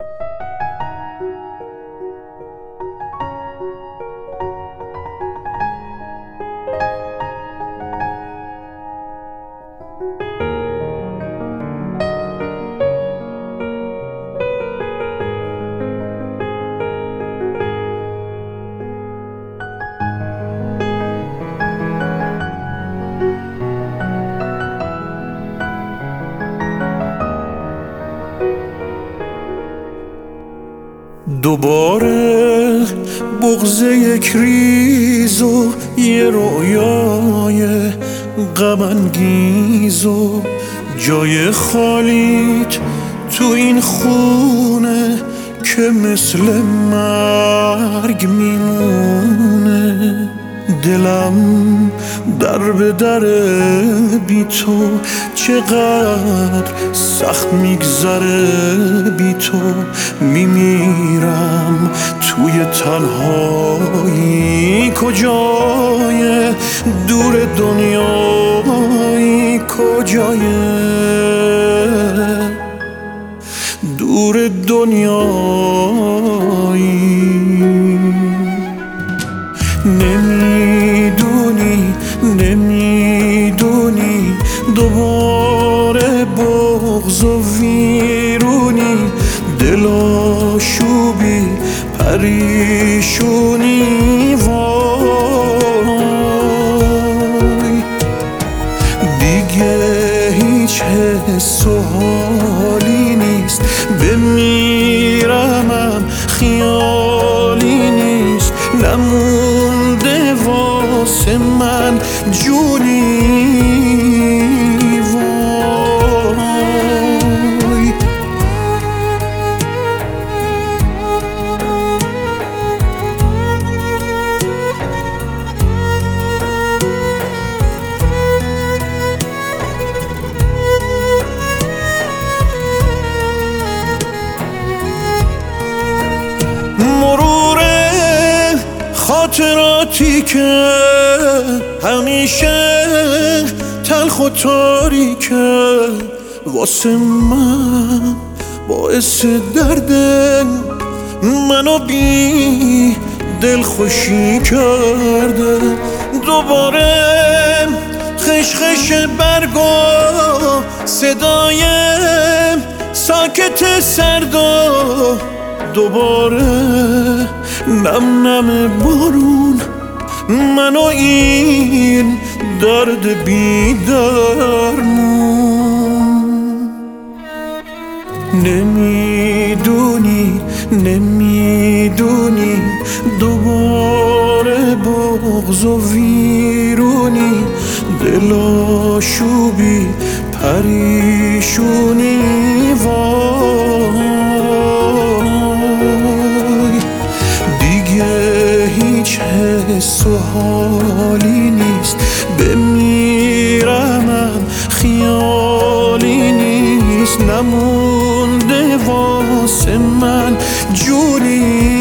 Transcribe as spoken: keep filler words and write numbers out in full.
دوباره بغض یک ریز و یه رویای غم انگیز و جای خالیت تو این خونه که مثل مرگ میمونه. دلم در به در بی تو چقدر سخت میگذره، بی تو میمیرم توی تنهایی. کجای دور دنیایی، کجای دور دنیایی. نمیدونی نمیدونی دوباره بغض و ویرونی، دلاشوبی پریشونی. وای دیگه هیچ حس و حالی نیست، بمیرمم خیالی نیست، نمونده واسه من جونی. وای خاطراتی که همیشه تلخ و تاریکه، واسه من باعث درده، منو بی دل خوشی کرده. دوباره خشخش برگا صدای ساکت سردا، دوباره نم نم بارون منو این درد بی درمون. نمیدونی نمیدونی دوباره بغض و ویرونی، دلاشوبی پریشونی. وای دیگه هیچ حس و حالی نیست، بمیرمم خیالی نیست، نمونده واسه من جونی.